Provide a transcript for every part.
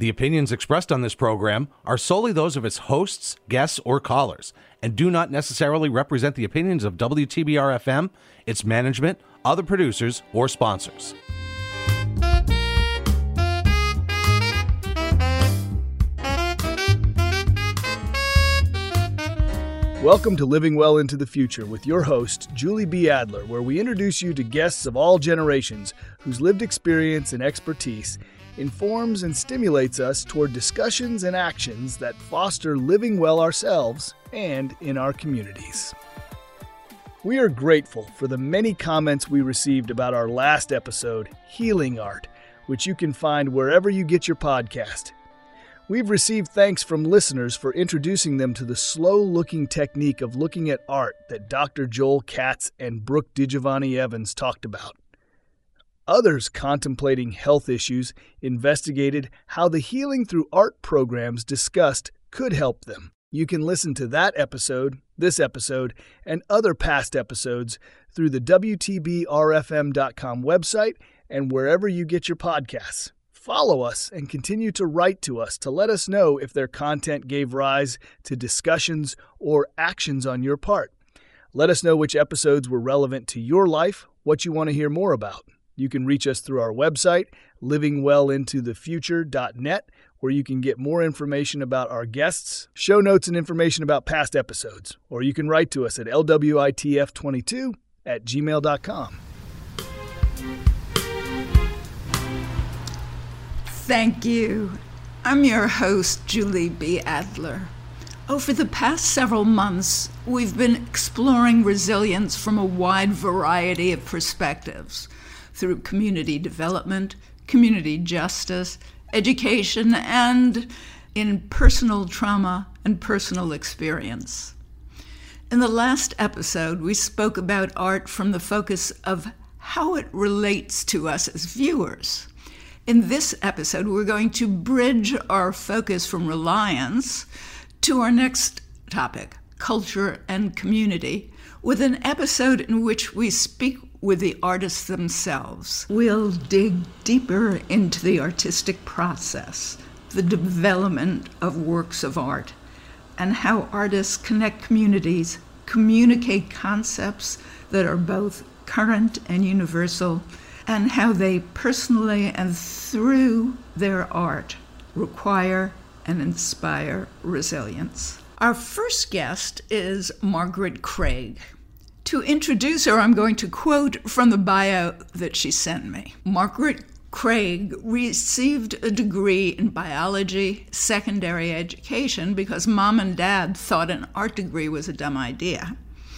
The opinions expressed on this program are solely those of its hosts, guests, or callers, and do not necessarily represent the opinions of WTBR-FM, its management, other producers, or sponsors. Welcome to Living Well into the Future with your host, Julie B. Adler, where we introduce you to guests of all generations whose lived experience and expertise informs and stimulates us toward discussions and actions that foster living well ourselves and in our communities. We are grateful for the many comments we received about our last episode, Healing Art, which you can find wherever you get your podcast. We've received thanks from listeners for introducing them to the slow-looking technique of looking at art that Dr. Joel Katz and Brooke DiGiovanni Evans talked about. Others contemplating health issues investigated how the Healing Through Art programs discussed could help them. You can listen to that episode, this episode, and other past episodes through the WTBRFM.com website and wherever you get your podcasts. Follow us and continue to write to us to let us know if their content gave rise to discussions or actions on your part. Let us know which episodes were relevant to your life, what you want to hear more about. You can reach us through our website, livingwellintothefuture.net, where you can get more information about our guests, show notes, and information about past episodes. Or you can write to us at lwitf22@gmail.com. Thank you. I'm your host, Julie B. Adler. Over the past several months, we've been exploring resilience from a wide variety of perspectives through community development, community justice, education, and in personal trauma and personal experience. In the last episode, we spoke about art from the focus of how it relates to us as viewers. In this episode, we're going to bridge our focus from reliance to our next topic, culture and community, with an episode in which we speak with the artists themselves. We'll dig deeper into the artistic process, the development of works of art, and how artists connect communities, communicate concepts that are both current and universal, and how they personally and through their art require and inspire resilience. Our first guest is Margaret Craig. To introduce her, I'm going to quote from the bio that she sent me. Margaret Craig received a degree in biology, secondary education, because mom and dad thought an art degree was a dumb idea,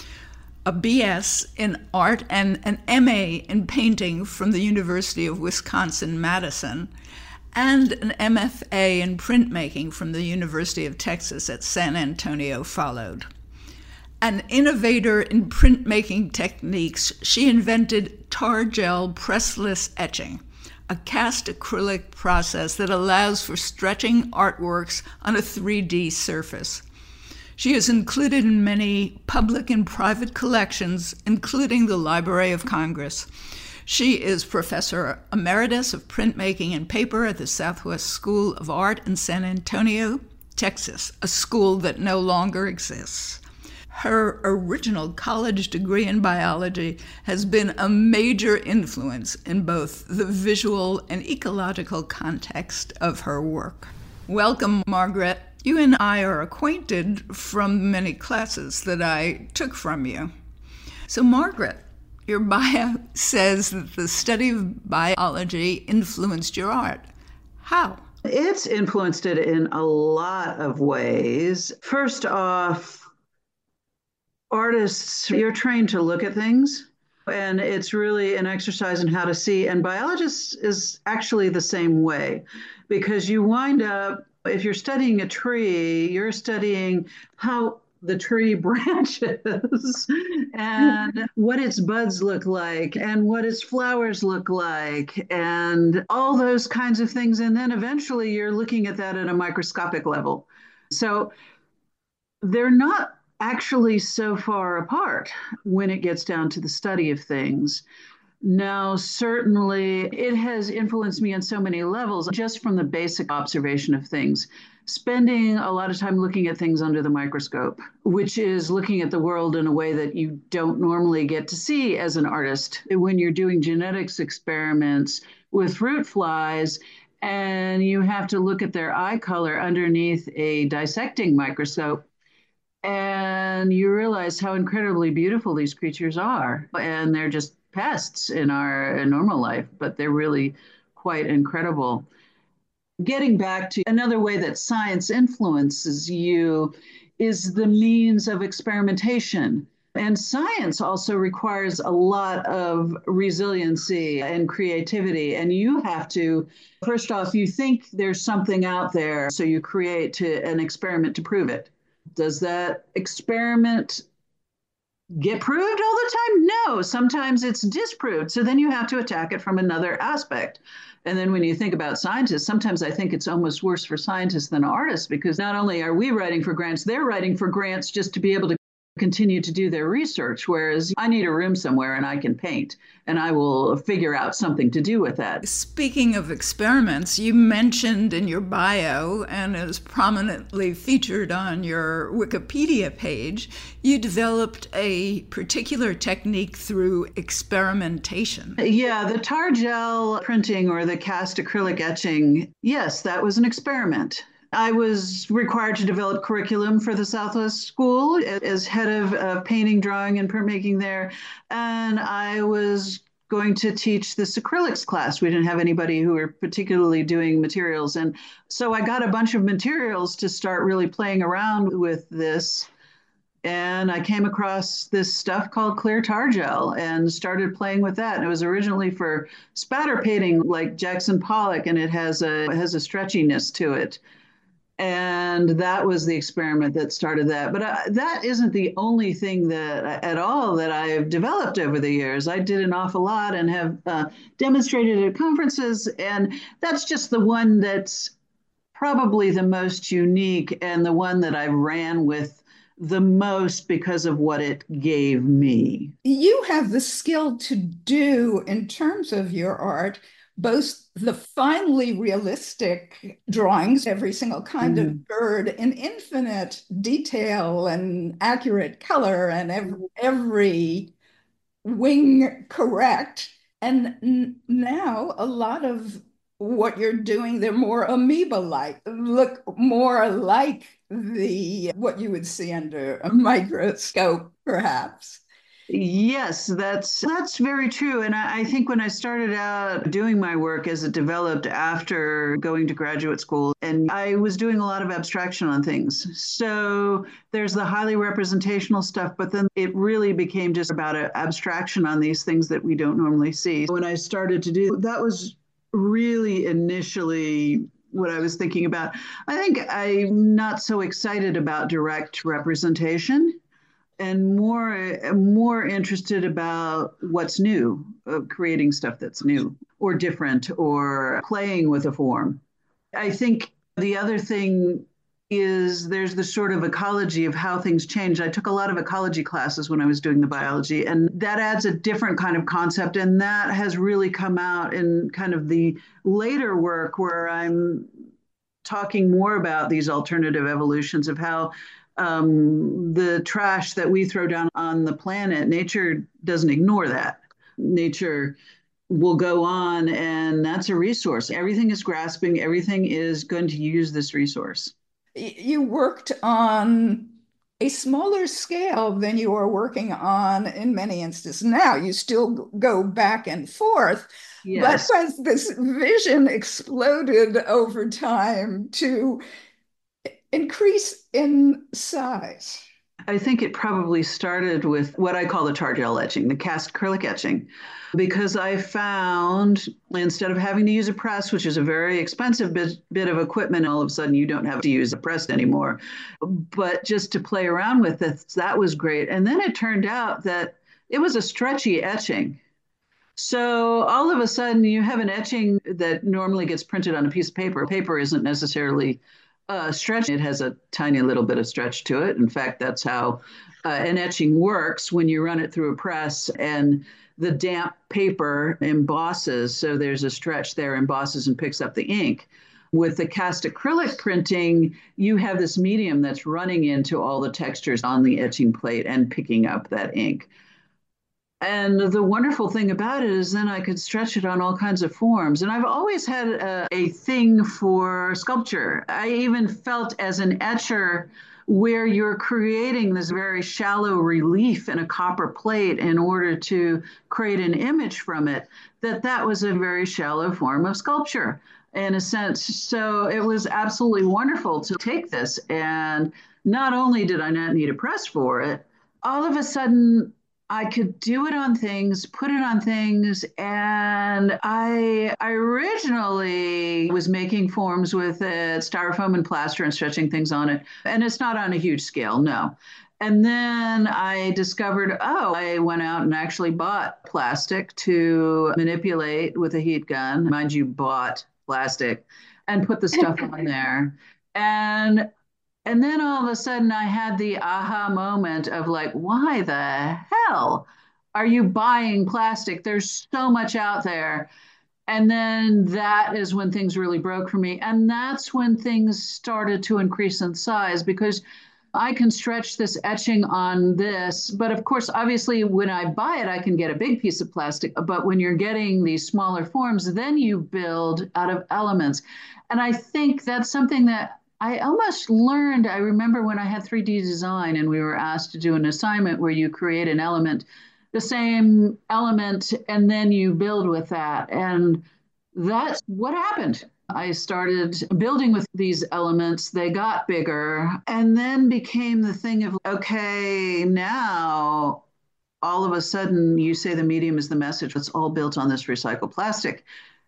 a BS in art, and an MA in painting from the University of Wisconsin-Madison, and an MFA in printmaking from the University of Texas at San Antonio followed. An innovator in printmaking techniques, she invented tar gel pressless etching, a cast acrylic process that allows for stretching artworks on a 3D surface. She is included in many public and private collections, including the Library of Congress. She is Professor Emeritus of Printmaking and Paper at the Southwest School of Art in San Antonio, Texas, a school that no longer exists. Her original college degree in biology has been a major influence in both the visual and ecological context of her work. Welcome, Margaret. You and I are acquainted from many classes that I took from you. So, Margaret, your bio says that the study of biology influenced your art. How? It's influenced it in a lot of ways. First off, artists, you're trained to look at things, and it's really an exercise in how to see. And biologists is actually the same way, because you wind up, if you're studying a tree, you're studying how the tree branches and what its buds look like and what its flowers look like and all those kinds of things. And then eventually you're looking at that at a microscopic level. So they're not actually so far apart when it gets down to the study of things. Now, certainly, it has influenced me on so many levels, just from the basic observation of things. Spending a lot of time looking at things under the microscope, which is looking at the world in a way that you don't normally get to see as an artist. When you're doing genetics experiments with fruit flies, and you have to look at their eye color underneath a dissecting microscope, and you realize how incredibly beautiful these creatures are. And they're just pests in our normal life, but they're really quite incredible. Getting back to another way that science influences you is the means of experimentation. And science also requires a lot of resiliency and creativity. And you have to, first off, you think there's something out there, so you create an experiment to prove it. Does that experiment get proved all the time? No, sometimes it's disproved. So then you have to attack it from another aspect. And then when you think about scientists, sometimes I think it's almost worse for scientists than artists, because not only are we writing for grants, they're writing for grants just to be able to continue to do their research. Whereas I need a room somewhere and I can paint and I will figure out something to do with that. Speaking of experiments, you mentioned in your bio and is prominently featured on your Wikipedia page, you developed a particular technique through experimentation. Yeah, the tar gel printing or the cast acrylic etching, yes, that was an experiment. I was required to develop curriculum for the Southwest School as head of painting, drawing, and printmaking there. And I was going to teach this acrylics class. We didn't have anybody who were particularly doing materials. And so I got a bunch of materials to start really playing around with this. And I came across this stuff called clear tar gel and started playing with that. And it was originally for spatter painting like Jackson Pollock, and it has a stretchiness to it. And that was the experiment that started that. But that isn't the only thing that at all that I've developed over the years. I did an awful lot and have demonstrated at conferences. And that's just the one that's probably the most unique and the one that I ran with the most because of what it gave me. You have the skill to do, in terms of your art, both the finely realistic drawings, every single kind of bird in infinite detail and accurate color, and every wing correct. And now a lot of what you're doing, they're more amoeba-like, look more like what you would see under a microscope, perhaps. Yes, that's very true. And I think when I started out doing my work as it developed after going to graduate school, and I was doing a lot of abstraction on things. So there's the highly representational stuff, but then it really became just about abstraction on these things that we don't normally see. When I started to do that, was really initially what I was thinking about. I think I'm not so excited about direct representation, and more interested about what's new, creating stuff that's new or different or playing with a form. I think the other thing is there's the sort of ecology of how things change. I took a lot of ecology classes when I was doing the biology, and that adds a different kind of concept. And that has really come out in kind of the later work where I'm talking more about these alternative evolutions of how the trash that we throw down on the planet, nature doesn't ignore that. Nature will go on, and that's a resource. Everything is grasping, everything is going to use this resource. You worked on a smaller scale than you are working on in many instances now. You still go back and forth, yes. But has this vision exploded over time to increase in size? I think it probably started with what I call the tar gel etching, the cast acrylic etching, because I found instead of having to use a press, which is a very expensive bit of equipment, all of a sudden you don't have to use a press anymore, but just to play around with it, that was great. And then it turned out that it was a stretchy etching. So all of a sudden you have an etching that normally gets printed on a piece of paper. Paper isn't necessarily stretch. It has a tiny little bit of stretch to it. In fact, that's how an etching works when you run it through a press. And the damp paper embosses. So there's a stretch there, embosses and picks up the ink. With the cast acrylic printing, you have this medium that's running into all the textures on the etching plate and picking up that ink. And the wonderful thing about it is then I could stretch it on all kinds of forms. And I've always had a thing for sculpture. I even felt as an etcher where you're creating this very shallow relief in a copper plate in order to create an image from it, that was a very shallow form of sculpture in a sense. So it was absolutely wonderful to take this. And not only did I not need a press for it, all of a sudden I could do it on things, put it on things. And I originally was making forms with it, styrofoam and plaster and stretching things on it. And it's not on a huge scale, no. And then I discovered, I went out and actually bought plastic to manipulate with a heat gun. Mind you, bought plastic and put the stuff on there. And then all of a sudden I had the aha moment of like, why the hell are you buying plastic? There's so much out there. And then that is when things really broke for me. And that's when things started to increase in size because I can stretch this etching on this. But of course, obviously, when I buy it, I can get a big piece of plastic. But when you're getting these smaller forms, then you build out of elements. And I think that's something that I almost learned. I remember when I had 3D design and we were asked to do an assignment where you create an element, the same element, and then you build with that. And that's what happened. I started building with these elements. They got bigger and then became the thing of, okay, now all of a sudden you say the medium is the message. It's all built on this recycled plastic.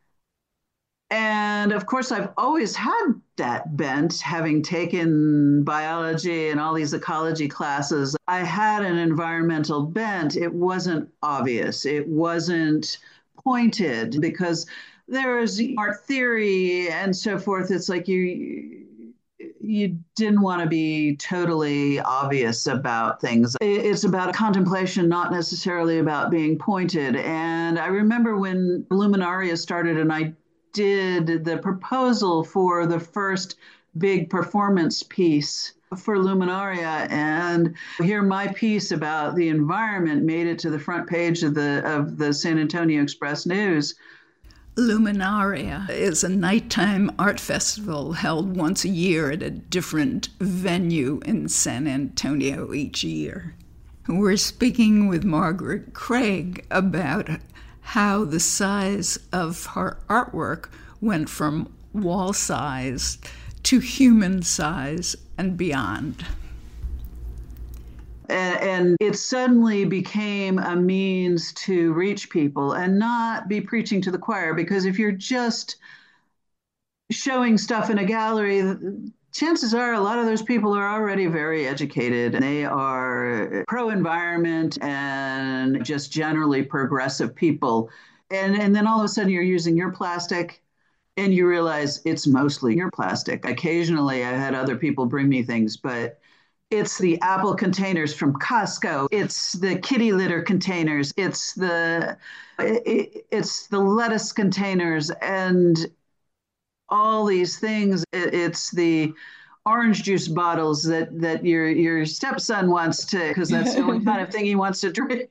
And of course, I've always had that bent, having taken biology and all these ecology classes. I had an environmental bent. It wasn't obvious. It wasn't pointed because there is art theory and so forth. It's like you didn't want to be totally obvious about things. It's about contemplation, not necessarily about being pointed. And I remember when Luminaria started and I did the proposal for the first big performance piece for Luminaria, and here my piece about the environment made it to the front page of the San Antonio Express News. Luminaria is a nighttime art festival held once a year at a different venue in San Antonio each year. We're speaking with Margaret Craig about how the size of her artwork went from wall size to human size and beyond. And it suddenly became a means to reach people and not be preaching to the choir, because if you're just showing stuff in a gallery, chances are a lot of those people are already very educated. They are pro-environment and just generally progressive people. And then all of a sudden you're using your plastic and you realize it's mostly your plastic. Occasionally I had other people bring me things, but it's the apple containers from Costco. It's the kitty litter containers. It's the lettuce containers and all these things. It's the orange juice bottles that your stepson wants to, because that's the only kind of thing he wants to drink.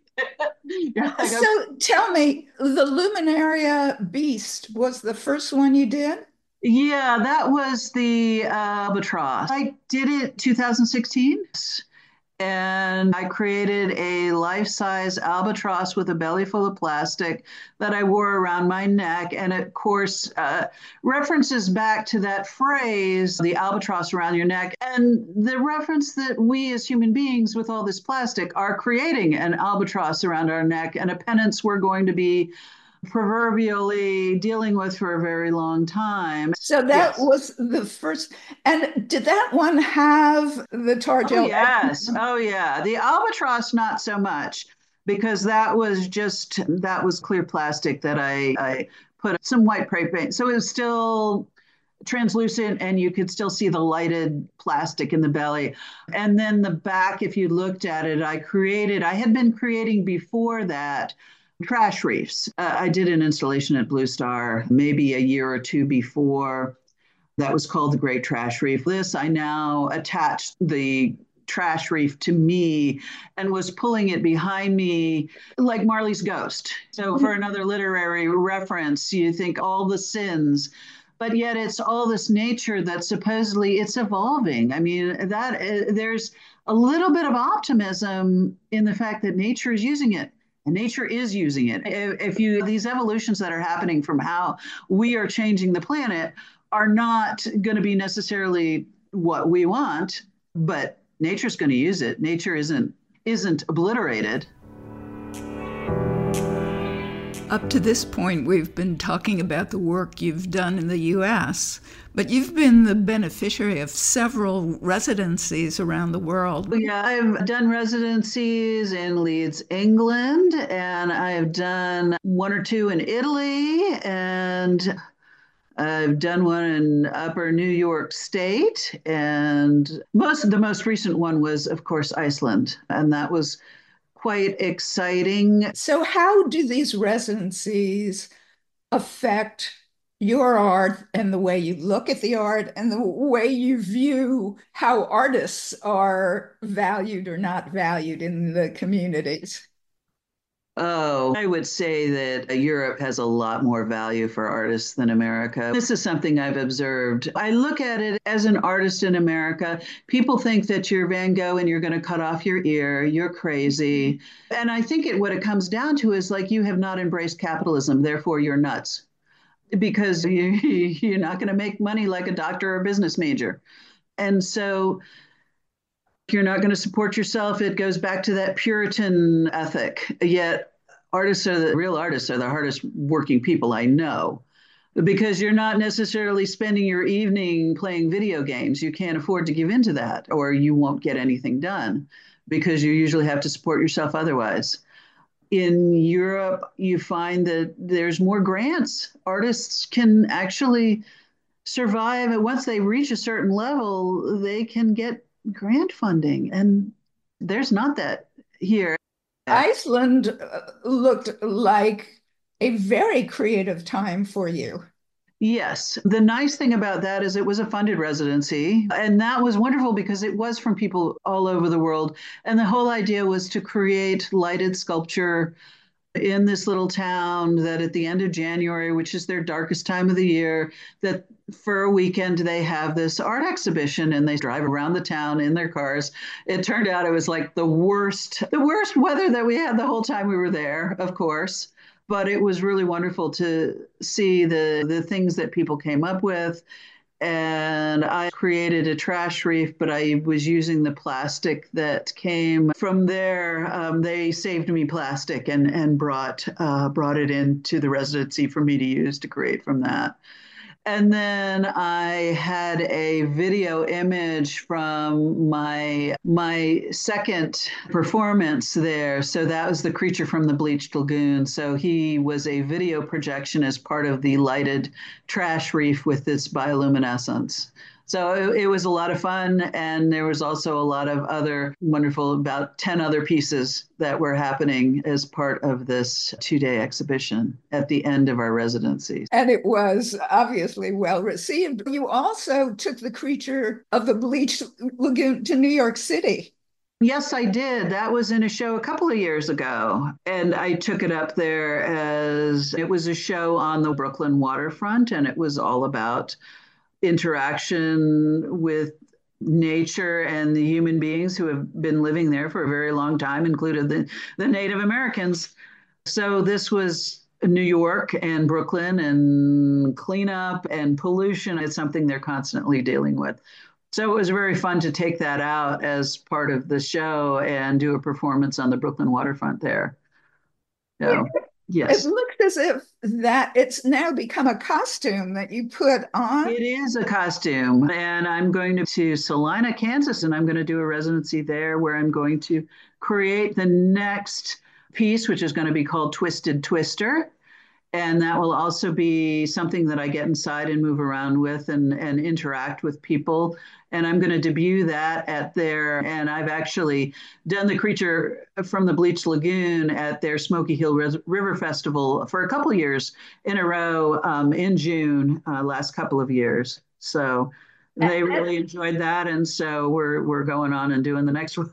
So tell me, the Luminaria Beast was the first one you did? Yeah, that was the albatross. I did it 2016, and I created a life-size albatross with a belly full of plastic that I wore around my neck. And of course, references back to that phrase, the albatross around your neck, and the reference that we as human beings with all this plastic are creating an albatross around our neck and a penance we're going to be proverbially dealing with for a very long time. So that was the first. And did that one have the tar gel? Oh, yes. Oh, yeah. The albatross, not so much, because that was clear plastic that I put some white spray paint. So it was still translucent, and you could still see the lighted plastic in the belly. And then the back, if you looked at it, I had been creating before that trash reefs. I did an installation at Blue Star maybe a year or two before. That was called the Great Trash Reef. This, I now attached the trash reef to me and was pulling it behind me like Marley's Ghost. So for another literary reference, you think all the sins, but yet it's all this nature that supposedly it's evolving. I mean, there's a little bit of optimism in the fact that nature is using it. And nature is using it. These evolutions that are happening from how we are changing the planet are not going to be necessarily what we want, but nature's going to use it. Nature isn't obliterated. Up to this point, we've been talking about the work you've done in the U.S., but you've been the beneficiary of several residencies around the world. Yeah, I've done residencies in Leeds, England, and I've done one or two in Italy, and I've done one in Upper New York State, and the most recent one was, of course, Iceland, and that was quite exciting. So how do these residencies affect your art and the way you look at the art and the way you view how artists are valued or not valued in the communities? Oh, I would say that Europe has a lot more value for artists than America. This is something I've observed. I look at it as an artist in America. People think that you're Van Gogh and you're going to cut off your ear. You're crazy. And I think what it comes down to is like you have not embraced capitalism, therefore you're nuts. Because you're not going to make money like a doctor or business major. And so you're not going to support yourself. It goes back to that Puritan ethic. Yet real artists are the hardest working people I know, because you're not necessarily spending your evening playing video games. You can't afford to give into that, or you won't get anything done because you usually have to support yourself otherwise. In Europe, you find that there's more grants. Artists can actually survive. And once they reach a certain level, they can get grant funding. And there's not that here. Iceland looked like a very creative time for you. Yes. The nice thing about that is it was a funded residency. And that was wonderful because it was from people all over the world. And the whole idea was to create lighted sculpture in this little town that at the end of January, which is their darkest time of the year, that for a weekend they have this art exhibition and they drive around the town in their cars. It turned out it was like the worst weather that we had the whole time we were there, of course. But it was really wonderful to see the things that people came up with. And I created a trash reef, but I was using the plastic that came from there. They saved me plastic and brought it into the residency for me to use to create from that. And then I had a video image from my second performance there. So that was the creature from the Bleached Lagoon. So he was a video projection as part of the lighted trash reef with this bioluminescence. So it was a lot of fun. And there was also a lot of other wonderful, about 10 other pieces that were happening as part of this 2-day exhibition at the end of our residency. And it was obviously well received. You also took the creature of the Bleached Lagoon to New York City. Yes, I did. That was in a show a couple of years ago. And I took it up there as it was a show on the Brooklyn waterfront, and it was all about interaction with nature and the human beings who have been living there for a very long time, included the Native Americans. So this was New York and Brooklyn and cleanup and pollution. It's something they're constantly dealing with. So it was very fun to take that out as part of the show and do a performance on the Brooklyn waterfront there. So, yes. It looks as if that it's now become a costume that you put on. It is a costume. And I'm going to Salina, Kansas, and I'm going to do a residency there where I'm going to create the next piece, which is going to be called Twisted Twister. And that will also be something that I get inside and move around with and interact with people. And I'm going to debut that at their, and I've actually done the creature from the Bleached Lagoon at their Smoky Hill River Festival for a couple years in a row in June, last couple of years. So they really enjoyed that. And so we're going on and doing the next one.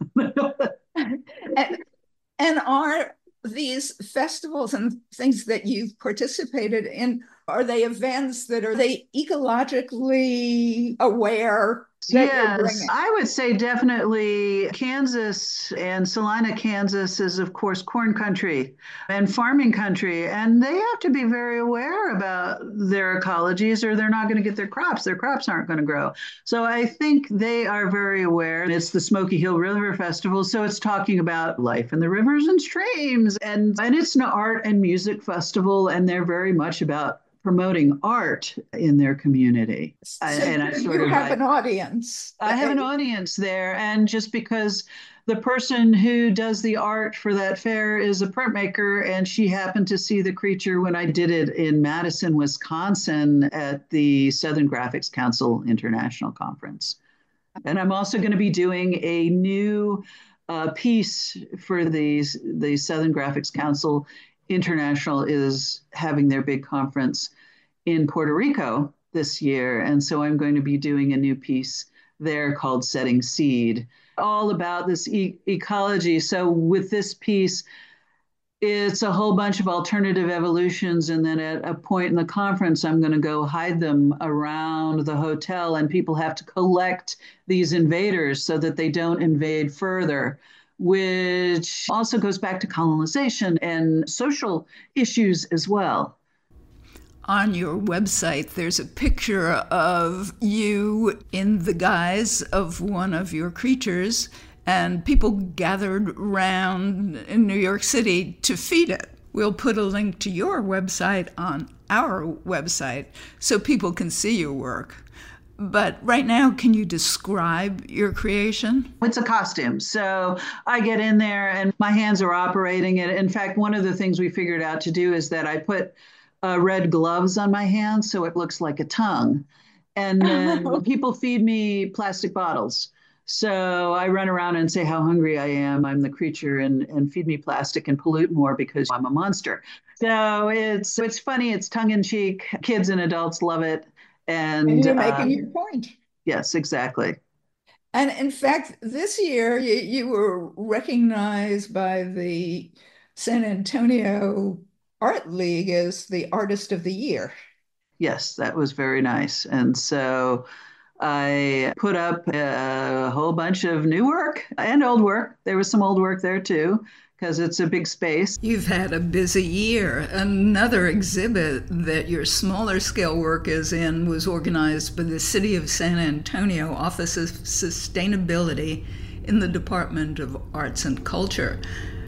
And are these festivals and things that you've participated in, are they events that are they ecologically aware? Yes, I would say definitely Kansas and Salina, Kansas is, of course, corn country and farming country. And they have to be very aware about their ecologies or they're not going to get their crops. Their crops aren't going to grow. So I think they are very aware. And it's the Smoky Hill River Festival. So it's talking about life in the rivers and streams. And it's an art and music festival. And they're very much about promoting art in their community. So and I sort of have an audience. I have an audience there. And just because the person who does the art for that fair is a printmaker, and she happened to see the creature when I did it in Madison, Wisconsin at the Southern Graphics Council International Conference. And I'm also going to be doing a new piece for the Southern Graphics Council International is having their big conference in Puerto Rico this year. And so I'm going to be doing a new piece there called Setting Seed, all about this ecology. So with this piece, it's a whole bunch of alternative evolutions. And then at a point in the conference, I'm going to go hide them around the hotel, and people have to collect these invaders so that they don't invade further, which also goes back to colonization and social issues as well. On your website, there's a picture of you in the guise of one of your creatures, and people gathered around in New York City to feed it. We'll put a link to your website on our website so people can see your work. But right now, can you describe your creation? It's a costume. So I get in there and my hands are operating it. In fact, one of the things we figured out to do is that I put red gloves on my hands so it looks like a tongue. And then people feed me plastic bottles. So I run around and say how hungry I am. I'm the creature, and feed me plastic and pollute more because I'm a monster. So it's funny. It's tongue in cheek. Kids and adults love it. And you're making your point. Yes, exactly. And in fact, this year you were recognized by the San Antonio Art League as the Artist of the Year. Yes, that was very nice. And so I put up a whole bunch of new work and old work. There was some old work there too, because it's a big space. You've had a busy year. Another exhibit that your smaller scale work is in was organized by the City of San Antonio Office of Sustainability in the Department of Arts and Culture.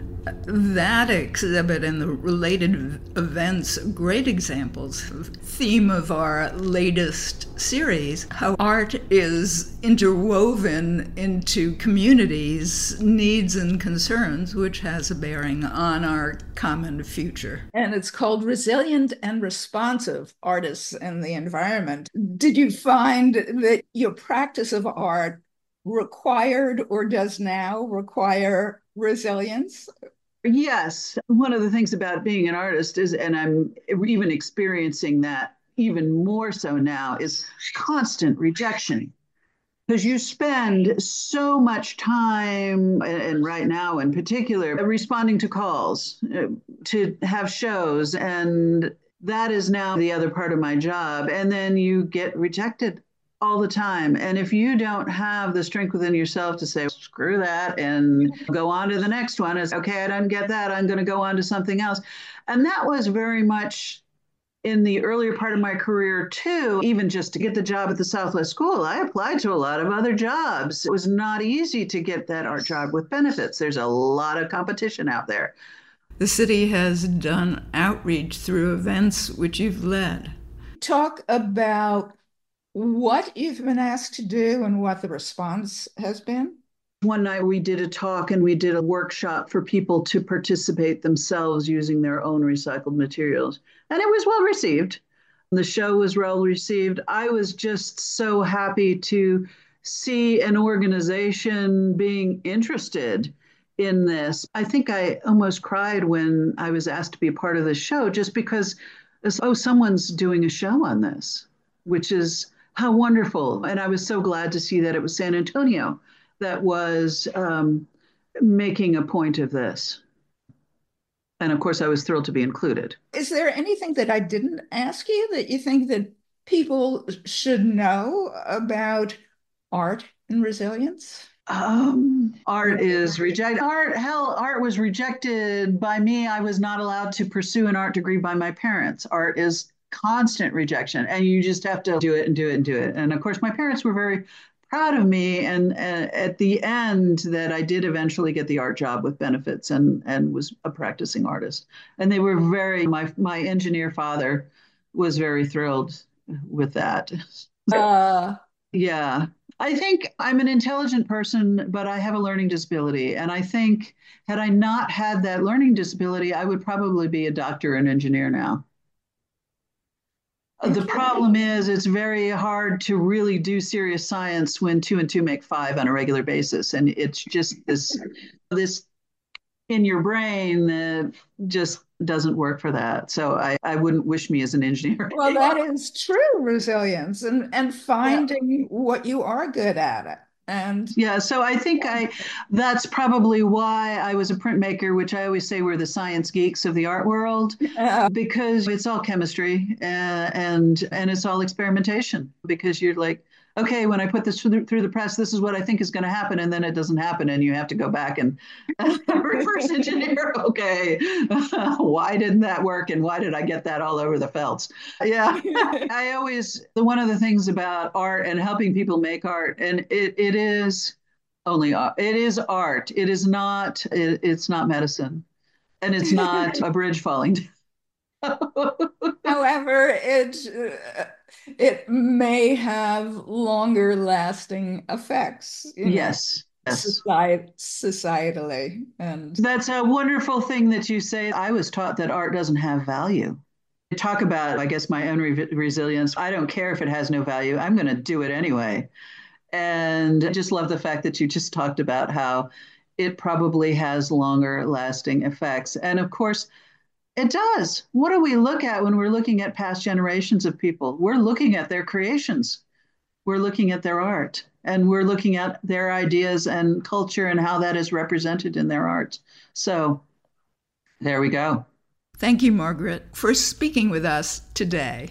That exhibit and the related events are great examples of the theme of our latest series, how art is interwoven into communities' needs and concerns, which has a bearing on our common future. And it's called Resilient and Responsive Artists and the Environment. Did you find that your practice of art required or does now require resilience? Yes. One of the things about being an artist is, and I'm even experiencing that even more so now, is constant rejection. Because you spend so much time, and right now in particular, responding to calls, to have shows, and that is now the other part of my job. And then you get rejected all the time. And if you don't have the strength within yourself to say, screw that, and go on to the next one, is okay, I don't get that, I'm going to go on to something else. And that was very much in the earlier part of my career too. Even just to get the job at the Southwest School, I applied to a lot of other jobs. It was not easy to get that art job with benefits. There's a lot of competition out there. The city has done outreach through events which you've led. Talk about what you've been asked to do and what the response has been. One night we did a talk and we did a workshop for people to participate themselves using their own recycled materials. And it was well received. The show was well received. I was just so happy to see an organization being interested in this. I think I almost cried when I was asked to be a part of the show just because, oh, someone's doing a show on this, which is how wonderful. And I was so glad to see that it was San Antonio that was making a point of this. And of course, I was thrilled to be included. Is there anything that I didn't ask you that you think that people should know about art and resilience? Art is rejected. Art was rejected by me. I was not allowed to pursue an art degree by my parents. Art is constant rejection, and you just have to do it and do it and do it. And of course, my parents were very proud of me. And at the end, that I did eventually get the art job with benefits and was a practicing artist. And they were my engineer father was very thrilled with that. Yeah. I think I'm an intelligent person, but I have a learning disability. And I think had I not had that learning disability, I would probably be a doctor and engineer now. The problem is it's very hard to really do serious science when 2 and 2 make 5 on a regular basis. And it's just this in your brain that just doesn't work for that. So I wouldn't wish me as an engineer. Well, that is true resilience and finding what you are good at it. And yeah, so I think that's probably why I was a printmaker, which I always say we're the science geeks of the art world, because it's all chemistry and it's all experimentation. Because you're like, okay, when I put this through the press, this is what I think is going to happen, and then it doesn't happen, and you have to go back and reverse engineer. Okay, why didn't that work, and why did I get that all over the felts? Yeah, one of the things about art and helping people make art, and it is only art. It is art. It is not. It's not medicine, and it's not a bridge falling down. However, it may have longer lasting effects. Yes. Societally. And that's a wonderful thing that you say. I was taught that art doesn't have value. Talk about, I guess, my own resilience. I don't care if it has no value. I'm going to do it anyway. And I just love the fact that you just talked about how it probably has longer lasting effects. And of course, it does. What do we look at when we're looking at past generations of people? We're looking at their creations. We're looking at their art, and we're looking at their ideas and culture and how that is represented in their art. So there we go. Thank you, Margaret, for speaking with us today.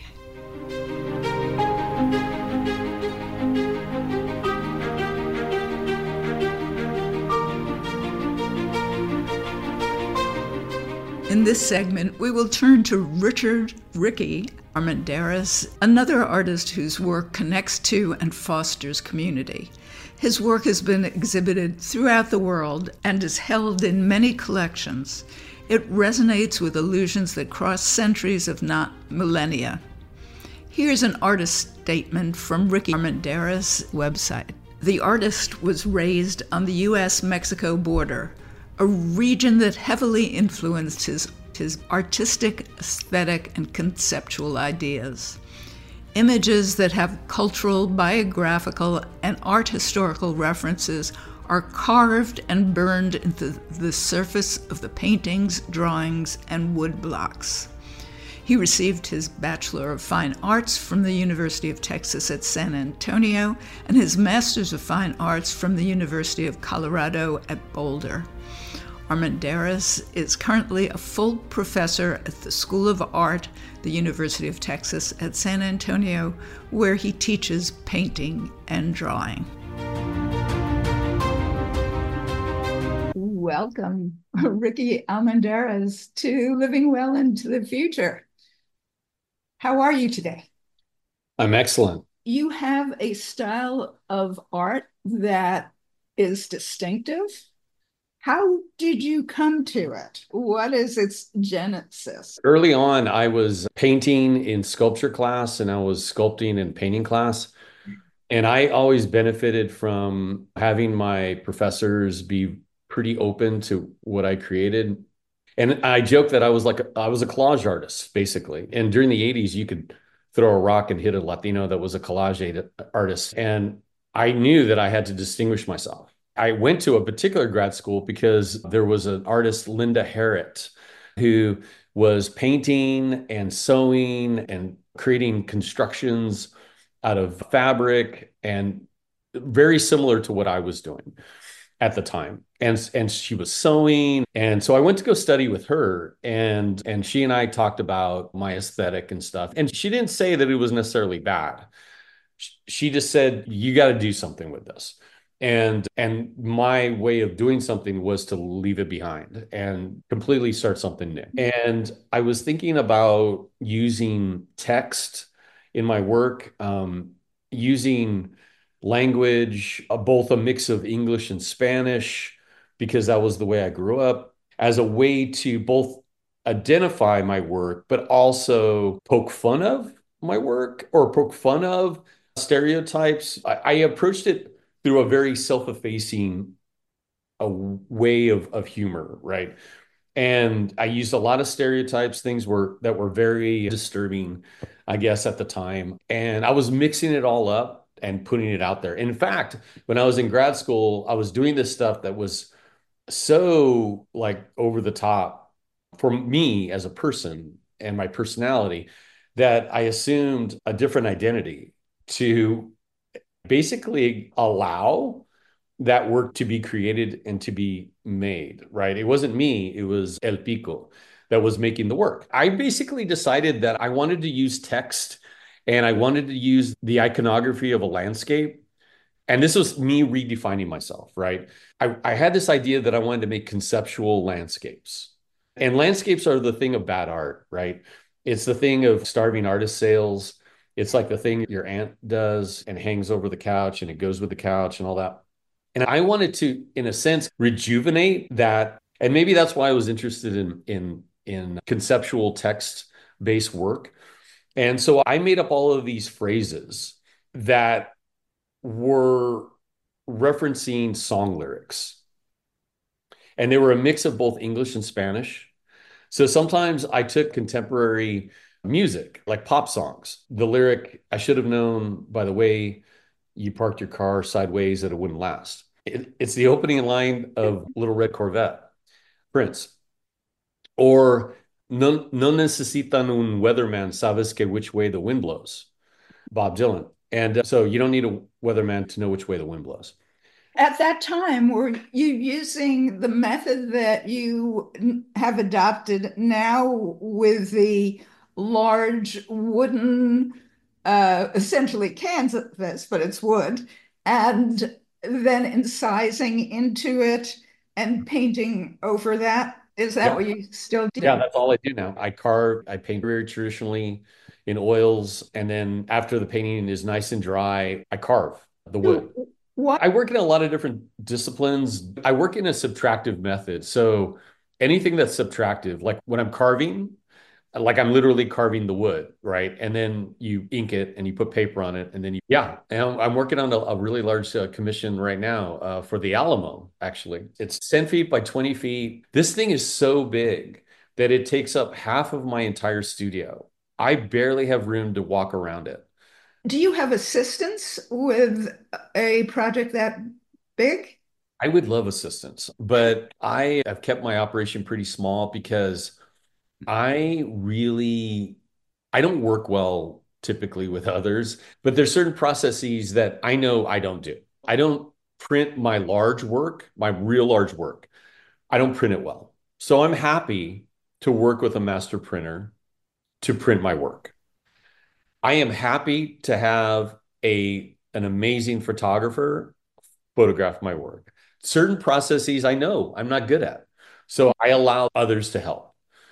In this segment, we will turn to Richard Ricky Armendariz, another artist whose work connects to and fosters community. His work has been exhibited throughout the world and is held in many collections. It resonates with illusions that cross centuries, if not millennia. Here's an artist statement from Ricky Armendariz's website. The artist was raised on the U.S.-Mexico border, a region that heavily influenced his artistic, aesthetic, and conceptual ideas. Images that have cultural, biographical, and art historical references are carved and burned into the surface of the paintings, drawings, and wood blocks. He received his Bachelor of Fine Arts from the University of Texas at San Antonio and his Master's of Fine Arts from the University of Colorado at Boulder. Armendariz is currently a full professor at the School of Art, the University of Texas at San Antonio, where he teaches painting and drawing. Welcome, Ricky Armendariz, to Living Well into the Future. How are you today? I'm excellent. You have a style of art that is distinctive. How did you come to it? What is its genesis? Early on, I was painting in sculpture class and I was sculpting in painting class. And I always benefited from having my professors be pretty open to what I created. And I joke that I was a collage artist, basically. And during the 80s, you could throw a rock and hit a Latino that was a collage artist. And I knew that I had to distinguish myself. I went to a particular grad school because there was an artist, Linda Harriet, who was painting and sewing and creating constructions out of fabric and very similar to what I was doing at the time. And she was sewing. And so I went to go study with her, and she and I talked about my aesthetic and stuff. And she didn't say that it was necessarily bad. She just said, you got to do something with this. And my way of doing something was to leave it behind and completely start something new. And I was thinking about using text in my work, using language, both a mix of English and Spanish, because that was the way I grew up, as a way to both identify my work, but also poke fun of my work or poke fun of stereotypes. I approached it through a very self-effacing way of humor, right? And I used a lot of stereotypes, that were very disturbing, I guess, at the time. And I was mixing it all up and putting it out there. In fact, when I was in grad school, I was doing this stuff that was so like over the top for me as a person and my personality that I assumed a different identity to basically allow that work to be created and to be made, right? It wasn't me, it was El Pico that was making the work. I basically decided that I wanted to use text and I wanted to use the iconography of a landscape. And this was me redefining myself, right? I had this idea that I wanted to make conceptual landscapes. And landscapes are the thing of bad art, right? It's the thing of starving artist sales. It's like the thing your aunt does and hangs over the couch and it goes with the couch and all that. And I wanted to, in a sense, rejuvenate that. And maybe that's why I was interested in conceptual text-based work. And so I made up all of these phrases that were referencing song lyrics. And they were a mix of both English and Spanish. So sometimes I took contemporary music, like pop songs. The lyric, I should have known by the way you parked your car sideways that it wouldn't last. It's the opening line of Little Red Corvette, Prince. Or no necesitan un weatherman, sabes que which way the wind blows, Bob Dylan. And so you don't need a weatherman to know which way the wind blows. At that time, were you using the method that you have adopted now with the large wooden, essentially canvas, but it's wood, and then incising into it and painting over that? Is that what you still do? Yeah, that's all I do now. I paint very traditionally in oils. And then after the painting is nice and dry, I carve the wood. What? I work in a lot of different disciplines. I work in a subtractive method. So anything that's subtractive, like when I'm carving, like I'm literally carving the wood, right? And then you ink it and you put paper on it. And then yeah. And I'm working on a really large commission right now for the Alamo, actually. It's 10 feet by 20 feet. This thing is so big that it takes up half of my entire studio. I barely have room to walk around it. Do you have assistance with a project that big? I would love assistance, but I have kept my operation pretty small because I really I don't work well typically with others, but there's certain processes that I know I don't do. I don't print my large work, my real large work. I don't print it well. So I'm happy to work with a master printer to print my work. I am happy to have an amazing photographer photograph my work. Certain processes I know I'm not good at. So I allow others to help.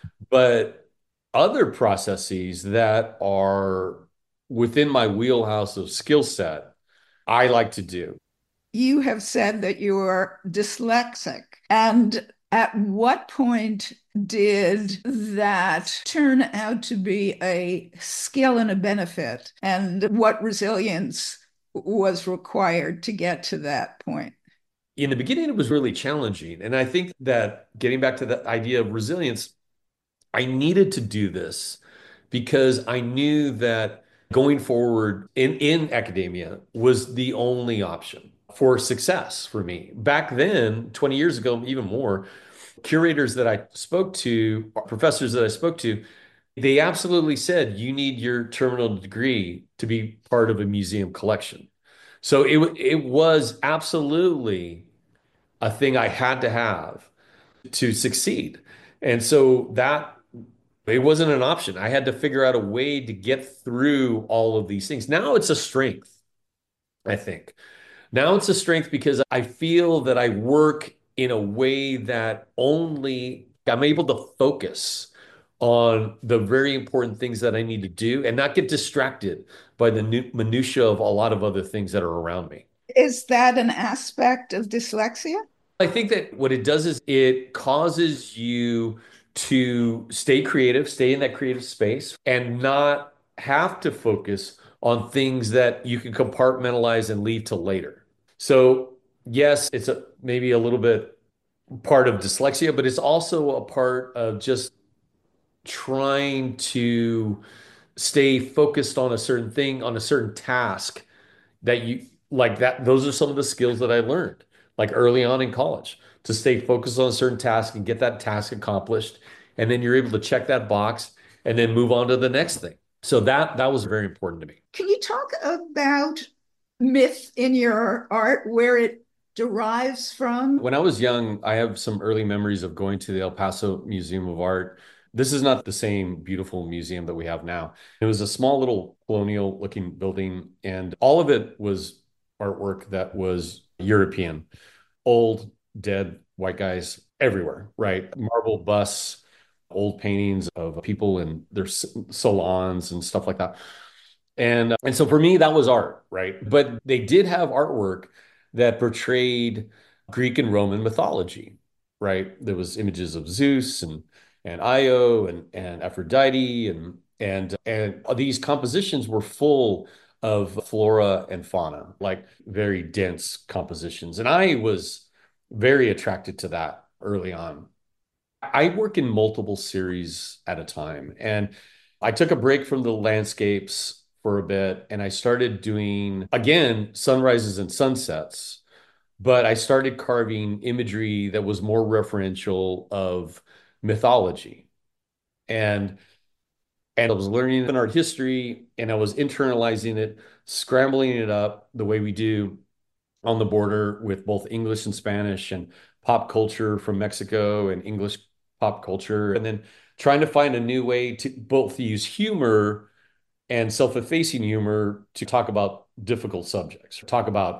But other processes that are within my wheelhouse of skill set, I like to do. You have said that you are dyslexic. And at what point did that turn out to be a skill and a benefit? And what resilience was required to get to that point? In the beginning, it was really challenging. And I think that getting back to the idea of resilience, I needed to do this because I knew that going forward in academia was the only option for success for me. Back then, 20 years ago, even more, curators that I spoke to, professors that I spoke to, they absolutely said you need your terminal degree to be part of a museum collection. So it was absolutely a thing I had to have to succeed. And so that it wasn't an option. I had to figure out a way to get through all of these things. Now it's a strength, I think. Now it's a strength because I feel that I work in a way that only I'm able to focus on the very important things that I need to do and not get distracted by the minutia of a lot of other things that are around me. Is that an aspect of dyslexia? I think that what it does is it causes you to stay creative, stay in that creative space, and not have to focus on things that you can compartmentalize and leave till later. So, yes, it's maybe a little bit part of dyslexia, but it's also a part of just trying to stay focused on a certain thing, on a certain task that you like that. Those are some of the skills that I learned like early on in college to stay focused on a certain task and get that task accomplished. And then you're able to check that box and then move on to the next thing. So that was very important to me. Can you talk about myth in your art, where it derives from? When I was young, I have some early memories of going to the El Paso Museum of Art. This is not the same beautiful museum that we have now. It was a small little colonial looking building, and all of it was artwork that was European, old, dead white guys everywhere, right? Marble busts, old paintings of people in their salons and stuff like that. And so for me, that was art, right? But they did have artwork that portrayed Greek and Roman mythology, right? There was images of Zeus and Io and Aphrodite and these compositions were full of flora and fauna, like very dense compositions. And I was very attracted to that early on. I work in multiple series at a time, and I took a break from the landscapes for a bit and I started doing again sunrises and sunsets, but I started carving imagery that was more referential of mythology. And I was learning an art history and I was internalizing it, scrambling it up the way we do on the border with both English and Spanish and pop culture from Mexico and English pop culture. And then trying to find a new way to both use humor and self-effacing humor to talk about difficult subjects, talk about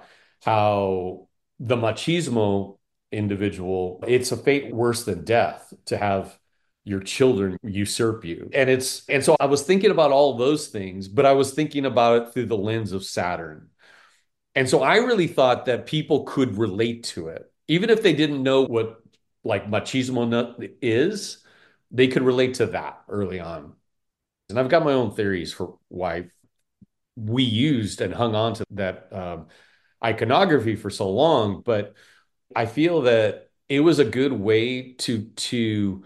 how the machismo individual, it's a fate worse than death to have your children usurp you. And so I was thinking about all those things, but I was thinking about it through the lens of Saturn. And so I really thought that people could relate to it. Even if they didn't know what like machismo is, they could relate to that early on. And I've got my own theories for why we used and hung on to that iconography for so long, but I feel that it was a good way to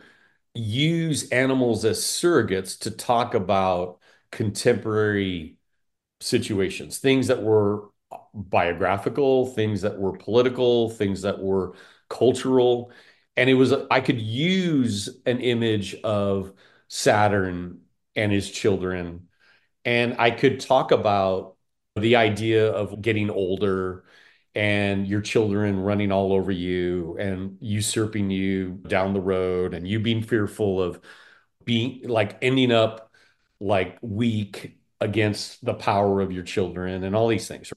use animals as surrogates to talk about contemporary situations, things that were biographical, things that were political, things that were cultural. And I could use an image of Saturn and his children, and I could talk about the idea of getting older and your children running all over you and usurping you down the road and you being fearful of being like ending up like weak against the power of your children and all these things.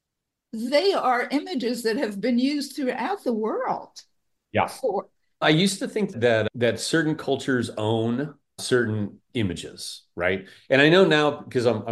They are images that have been used throughout the world. Yeah. I used to think that certain cultures own certain images, right? And I know now because I'm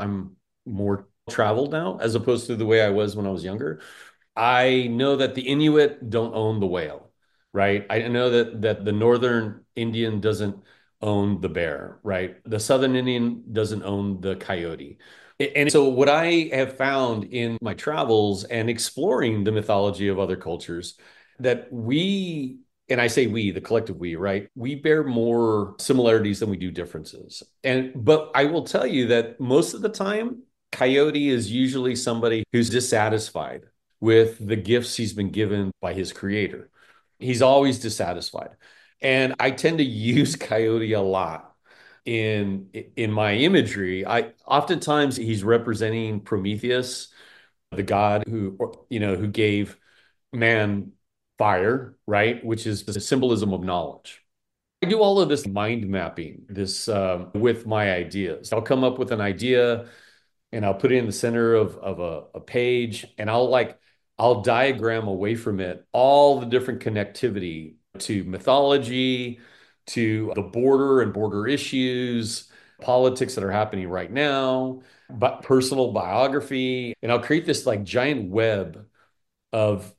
more traveled now as opposed to the way I was when I was younger. I know that the Inuit don't own the whale, right? I know that the Northern Indian doesn't own the bear, right? The Southern Indian doesn't own the coyote. And so, what I have found in my travels and exploring the mythology of other cultures, that we, and I say we, the collective we, right? We bear more similarities than we do differences. But I will tell you that most of the time, Coyote is usually somebody who's dissatisfied with the gifts he's been given by his creator. He's always dissatisfied. And I tend to use Coyote a lot in my imagery. I oftentimes he's representing Prometheus, the god who gave man fire, right? Which is the symbolism of knowledge. I do all of this mind mapping, this with my ideas. I'll come up with an idea and I'll put it in the center of a page, and I'll diagram away from it all the different connectivity to mythology, to the border and border issues, politics that are happening right now, but personal biography. And I'll create this like giant web of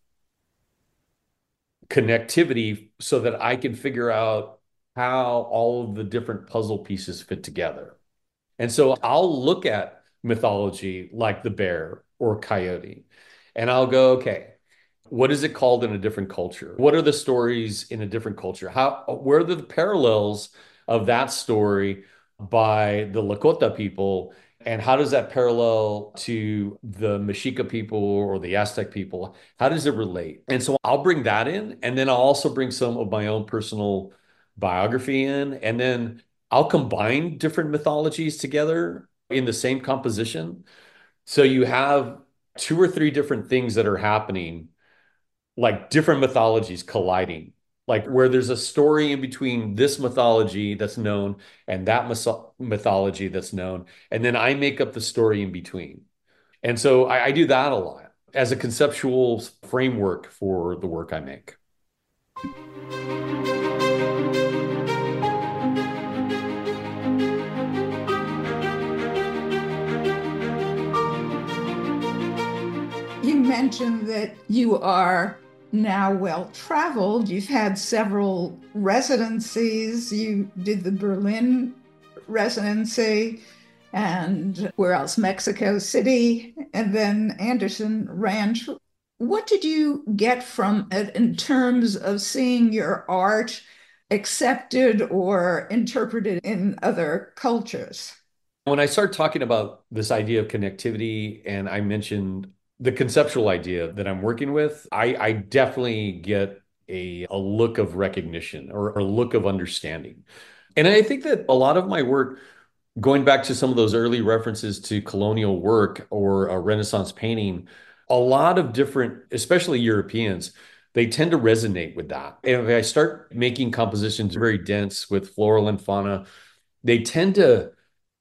connectivity so that I can figure out how all of the different puzzle pieces fit together. And so I'll look at mythology like the bear or coyote, and I'll go, okay, what is it called in a different culture? What are the stories in a different culture? Where are the parallels of that story by the Lakota people? And how does that parallel to the Mexica people or the Aztec people? How does it relate? And so I'll bring that in, and then I'll also bring some of my own personal biography in, and then I'll combine different mythologies together in the same composition. So you have two or three different things that are happening, like different mythologies colliding, like where there's a story in between this mythology that's known and that mythology that's known. And then I make up the story in between. And so I do that a lot as a conceptual framework for the work I make. You mentioned that you are now well traveled. You've had several residencies. You did the Berlin residency, and where else? Mexico City, and then Anderson Ranch. What did you get from it in terms of seeing your art accepted or interpreted in other cultures? When I start talking about this idea of connectivity, and I mentioned the conceptual idea that I'm working with, I definitely get a look of recognition or a look of understanding. And I think that a lot of my work, going back to some of those early references to colonial work or a Renaissance painting, a lot of different, especially Europeans, they tend to resonate with that. And if I start making compositions very dense with floral and fauna, they tend to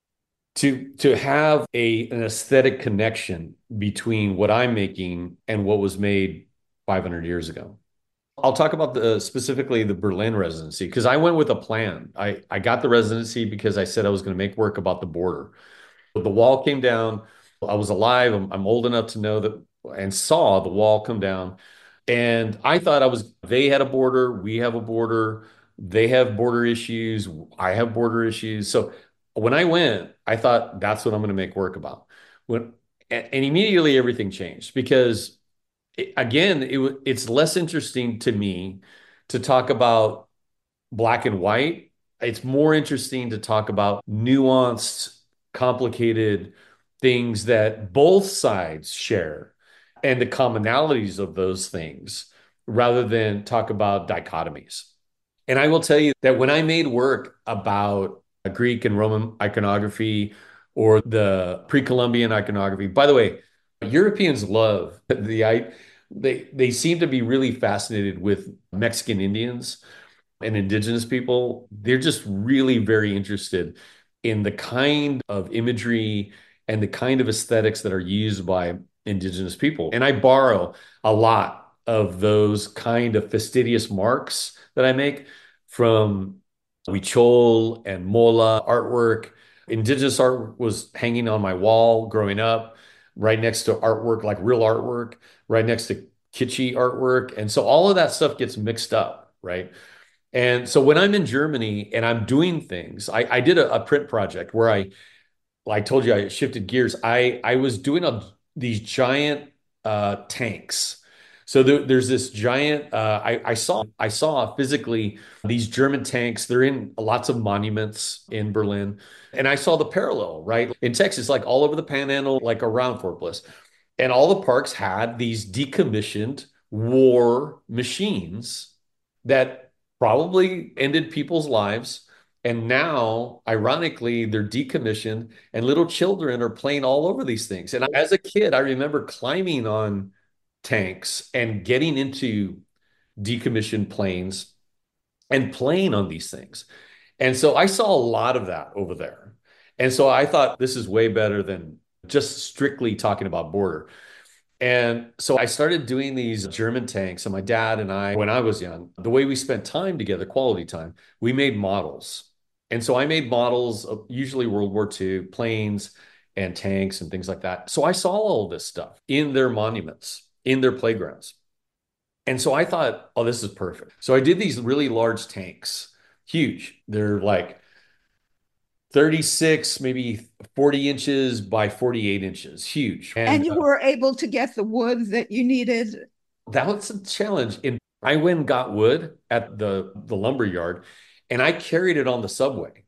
have an aesthetic connection between what I'm making and what was made 500 years ago. I'll talk about specifically the Berlin residency, because I went with a plan. I got the residency because I said I was going to make work about the border. The wall came down. I was alive. I'm old enough to know that and saw the wall come down. And I thought they had a border, we have a border, they have border issues, I have border issues. So when I went, I thought that's what I'm going to make work about. And immediately everything changed, because it's less interesting to me to talk about black and white. It's more interesting to talk about nuanced, complicated things that both sides share and the commonalities of those things, rather than talk about dichotomies. And I will tell you that when I made work about Greek and Roman iconography or the pre-Columbian iconography, by the way, Europeans love they seem to be really fascinated with Mexican Indians and indigenous people. They're just really very interested in the kind of imagery and the kind of aesthetics that are used by indigenous people. And I borrow a lot of those kind of fastidious marks that I make from Huichol and Mola artwork. Indigenous art was hanging on my wall growing up, right next to artwork, like real artwork, right next to kitschy artwork. And so all of that stuff gets mixed up, right? And so when I'm in Germany and I'm doing things, I did a print project where I told you I shifted gears. I was doing these giant tanks. So there's this giant. I saw physically these German tanks. They're in lots of monuments in Berlin, and I saw the parallel right in Texas, like all over the Panhandle, like around Fort Bliss, and all the parks had these decommissioned war machines that probably ended people's lives. And now, ironically, they're decommissioned and little children are playing all over these things. And as a kid, I remember climbing on tanks and getting into decommissioned planes and playing on these things. And so I saw a lot of that over there. And so I thought this is way better than just strictly talking about border. And so I started doing these German tanks. And my dad and I, when I was young, the way we spent time together, quality time, we made models. And so I made models of usually World War II planes and tanks and things like that. So I saw all this stuff in their monuments, in their playgrounds. And so I thought, oh, this is perfect. So I did these really large tanks, huge. They're like 36, maybe 40 inches by 48 inches, huge. And you were able to get the wood that you needed. That was a challenge. I went and got wood at the lumber yard and I carried it on the subway.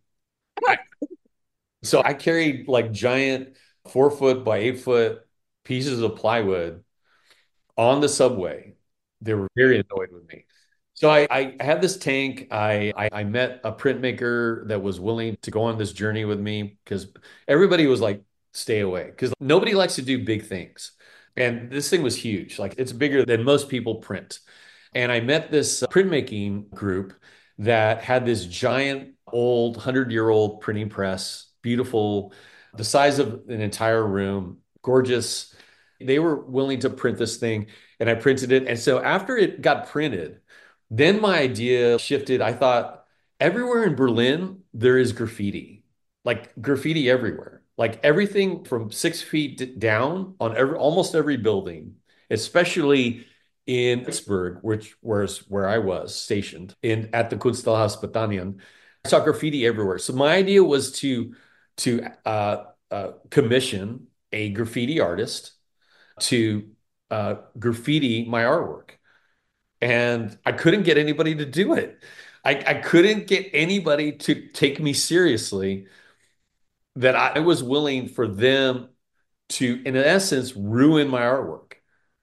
So I carried like giant 4 foot by 8 foot pieces of plywood on the subway. They were very annoyed with me. So I had this tank. I met a printmaker that was willing to go on this journey with me because everybody was like, stay away because nobody likes to do big things. And this thing was huge. Like it's bigger than most people print. And I met this printmaking group that had this giant old 100-year-old printing press, beautiful, the size of an entire room, gorgeous. They were willing to print this thing and I printed it. And so after it got printed, then my idea shifted. I thought everywhere in Berlin, there is graffiti, like graffiti everywhere, like everything from 6 feet down on almost every building, especially in Pittsburgh, which was where I was stationed at the Kunsthaus Britannien. I saw graffiti everywhere. So my idea was to commission a graffiti artist to graffiti my artwork. And I couldn't get anybody to do it. I couldn't get anybody to take me seriously that I was willing for them to, in essence, ruin my artwork.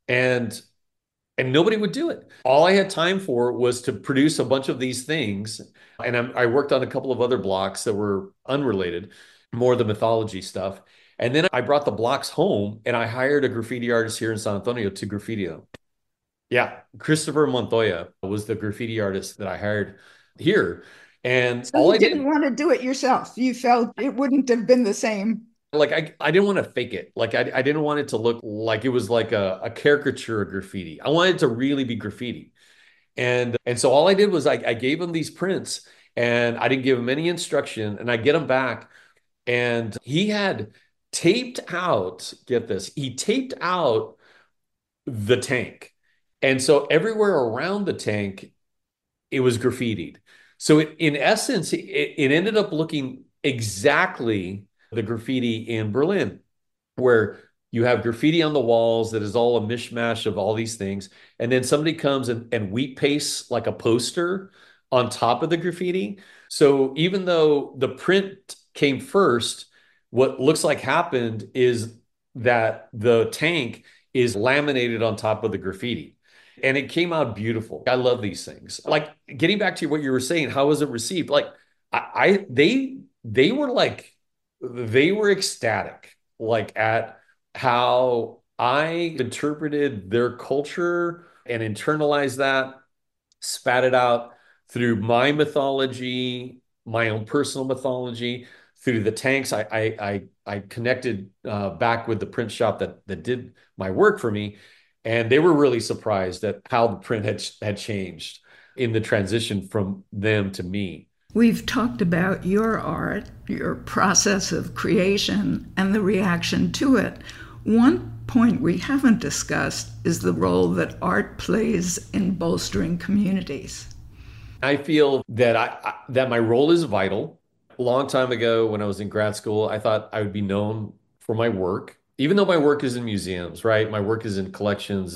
And nobody would do it. All I had time for was to produce a bunch of these things. And I worked on a couple of other blocks that were unrelated, more the mythology stuff. And then I brought the blocks home and I hired a graffiti artist here in San Antonio to graffiti them. Yeah, Christopher Montoya was the graffiti artist that I hired here. And so all I didn't want to do it yourself. You felt it wouldn't have been the same. Like I didn't want to fake it. Like I didn't want it to look like it was like a caricature of graffiti. I wanted it to really be graffiti. And so all I did was I gave him these prints and I didn't give him any instruction and I get them back. And he had taped out, get this, he taped out the tank. And so everywhere around the tank, it was graffitied. So in essence, it ended up looking exactly the graffiti in Berlin, where you have graffiti on the walls that is all a mishmash of all these things. And then somebody comes and wheat pastes like a poster on top of the graffiti. So even though the print came first, what looks like happened is that the tank is laminated on top of the graffiti. And it came out beautiful. I love these things. Like getting back to what you were saying, how was it received? Like they were ecstatic, like at how I interpreted their culture and internalized that, spat it out through my mythology, my own personal mythology, through the tanks. I connected back with the print shop that did my work for me. And they were really surprised at how the print had changed in the transition from them to me. We've talked about your art, your process of creation, and the reaction to it. One point we haven't discussed is the role that art plays in bolstering communities. I feel that that my role is vital. A long time ago when I was in grad school, I thought I would be known for my work, even though my work is in museums, right? My work is in collections.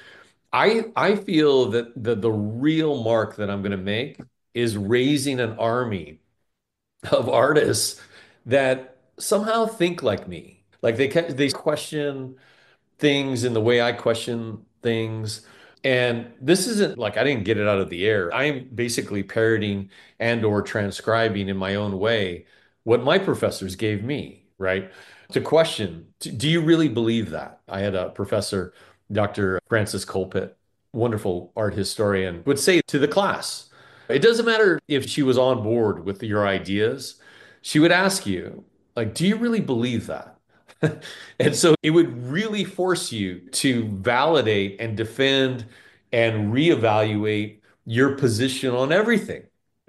I feel that the real mark that I'm going to make is raising an army of artists that somehow think like me. Like they question things in the way I question things. And this isn't like I didn't get it out of the air. I'm basically parroting and or transcribing in my own way what my professors gave me, right? To question, do you really believe that? I had a professor, Dr. Francis Colpitt, wonderful art historian, would say to the class, it doesn't matter if she was on board with your ideas, she would ask you, like, do you really believe that? And so it would really force you to validate and defend and reevaluate your position on everything.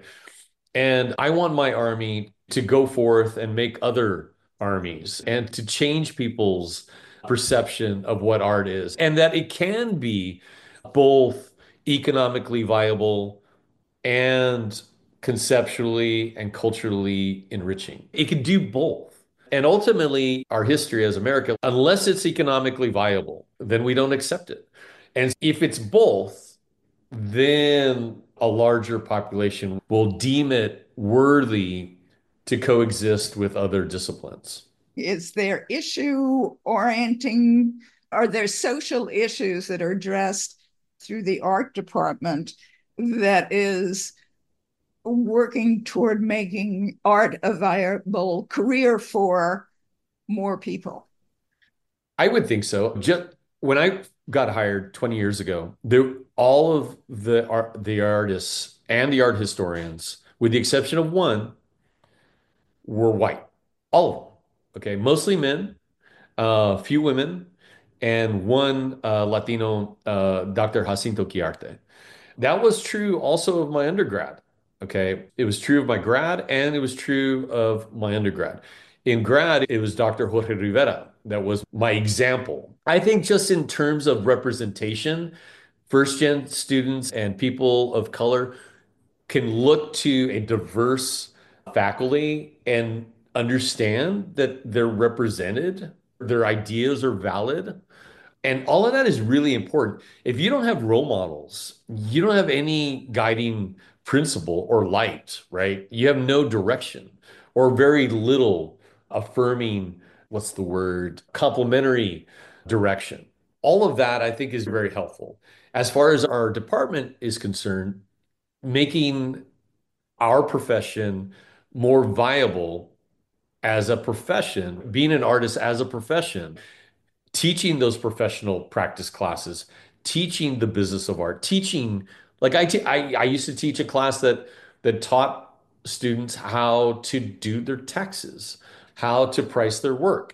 And I want my army to go forth and make other armies and to change people's perception of what art is and that it can be both economically viable and conceptually and culturally enriching. It can do both. And ultimately, our history as America, unless it's economically viable, then we don't accept it. And if it's both, then a larger population will deem it worthy to coexist with other disciplines. Is there issue orienting? Are there social issues that are addressed through the art department that is working toward making art a viable career for more people? I would think so. Just when I got hired 20 years ago, all of the artists and the art historians, with the exception of one, were white. All of them. Okay, mostly men, few women, and one Latino, Dr. Jacinto Chiarte. That was true also of my undergrad. Okay. It was true of my grad and it was true of my undergrad. In grad, it was Dr. Jorge Rivera that was my example. I think just in terms of representation, first gen students and people of color can look to a diverse faculty and understand that they're represented, their ideas are valid. And all of that is really important. If you don't have role models, you don't have any guiding principle or light, right? You have no direction or very little affirming, what's the word, complementary direction. All of that I think is very helpful. As far as our department is concerned, making our profession more viable as a profession, being an artist as a profession, teaching those professional practice classes, teaching the business of art, teaching like I used to teach a class that taught students how to do their taxes, how to price their work,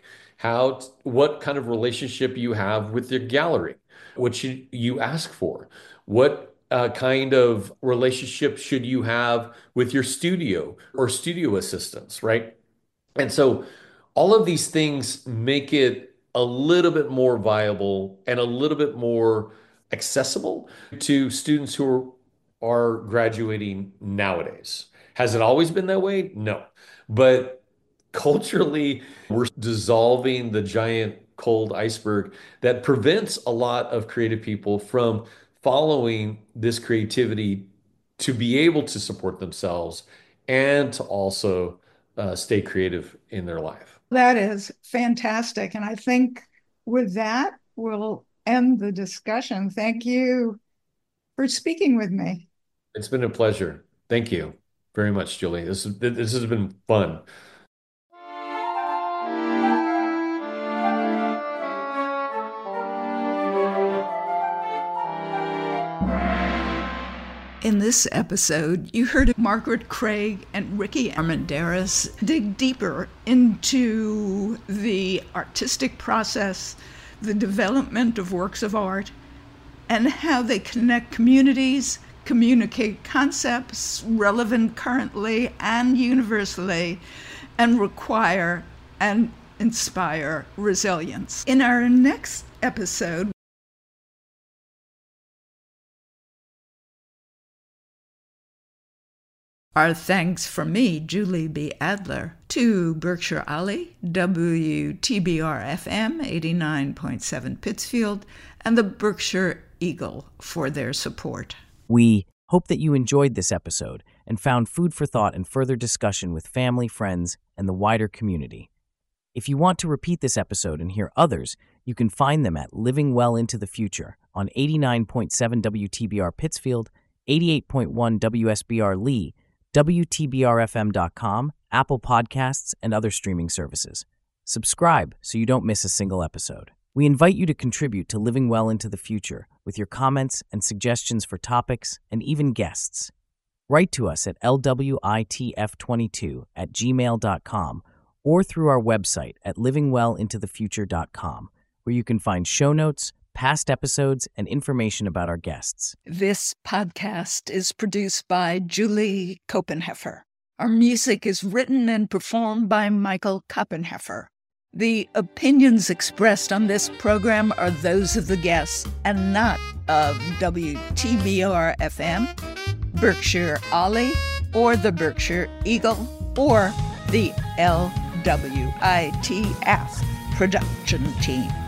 what kind of relationship you have with your gallery, what should you ask for, what kind of relationship should you have with your studio or studio assistants, right? And so all of these things make it a little bit more viable and a little bit more accessible to students who are graduating nowadays. Has it always been that way? No. But culturally, we're dissolving the giant cold iceberg that prevents a lot of creative people from following this creativity to be able to support themselves and to also stay creative in their life. That is fantastic. And I think with that, we'll end the discussion. Thank you for speaking with me. It's been a pleasure. Thank you very much, Julie. This has been fun. In this episode, you heard Margaret Craig and Ricky Armendaris dig deeper into the artistic process, the development of works of art, and how they connect communities, communicate concepts relevant currently and universally, and require and inspire resilience. In our next episode, Our thanks from me, Julie B. Adler, to Berkshire Alley, WTBR-FM 89.7 Pittsfield, and the Berkshire Eagle for their support. We hope that you enjoyed this episode and found food for thought and further discussion with family, friends, and the wider community. If you want to repeat this episode and hear others, you can find them at Living Well Into the Future on 89.7 WTBR Pittsfield, 88.1 WSBR Lee, WTBRFM.com, Apple Podcasts, and other streaming services. Subscribe so you don't miss a single episode. We invite you to contribute to Living Well Into the Future with your comments and suggestions for topics and even guests. Write to us at lwitf22@gmail.com or through our website at livingwellintothefuture.com, where you can find show notes, past episodes, and information about our guests. This podcast is produced by Julie Koppenheffer. Our music is written and performed by Michael Koppenheffer. The opinions expressed on this program are those of the guests and not of WTBR-FM, Berkshire Alley, or the Berkshire Eagle, or the LWITF production team.